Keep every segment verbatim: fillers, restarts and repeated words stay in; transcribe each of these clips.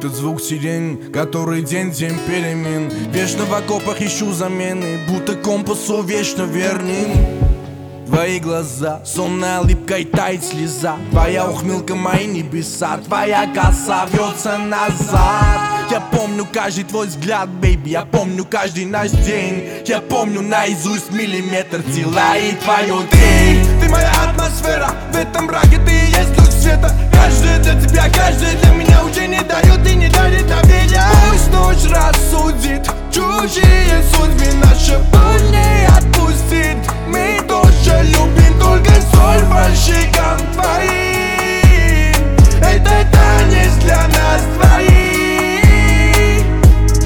Этот звук сирен, который день день перемен. Вечно в окопах ищу замены, будто компасу вечно верным. Твои глаза, сонная липкой тает слеза. Твоя ухмылка, мои небеса. Твоя коса вьется назад. Я помню каждый твой взгляд, бейби. Я помню каждый наш день. Я помню наизусть миллиметр тела и твою тень. Ты моя атмосфера, в этом мраке ты и есть луч света. Каждый для тебя, каждый для меня уже не дает и не дарит доверия. Пусть ночь рассудит чужие судьбы, наша боль не отпустит. Мы тоже любим, только соль по щекам твоим. Это танец для нас двоих.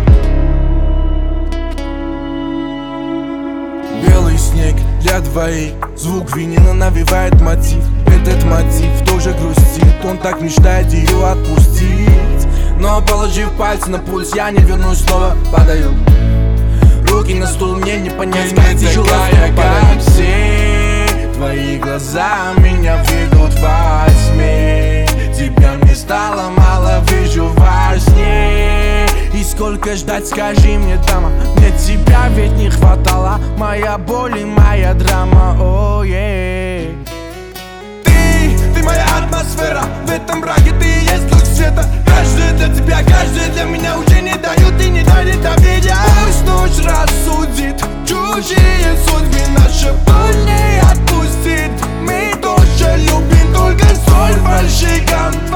Белый снег для двоих. Звук винила навевает мотив. Этот мотив тоже грустит. Он так мечтает ее отпустить. Но положив пальцы на пульс, я не вернусь, снова падаю. Руки на стул, мне не понять, как тяжело как все. Твои глаза меня ведут во тьме. Тебя мне стало мало, вижу во сне. И сколько ждать, скажи мне, дама. Мне тебя ведь не хватало. Моя боль и моя драма, о, е. Ты, ты моя атмосфера. В этом мраке ты и есть луч света. Каждый для тебя, каждый для меня уже не дают и не дарит доверия. Пусть ночь рассудит чужие судьбы, наша боль не отпустит. Мы тоже любим, только соль по щекам